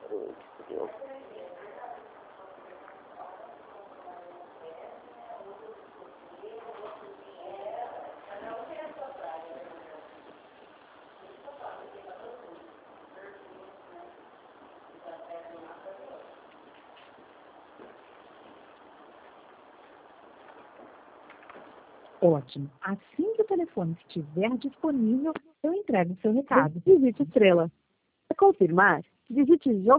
Ótimo. Assim que o telefone estiver disponível, eu entrego o seu recado. Visite Estrela. Para confirmar, visite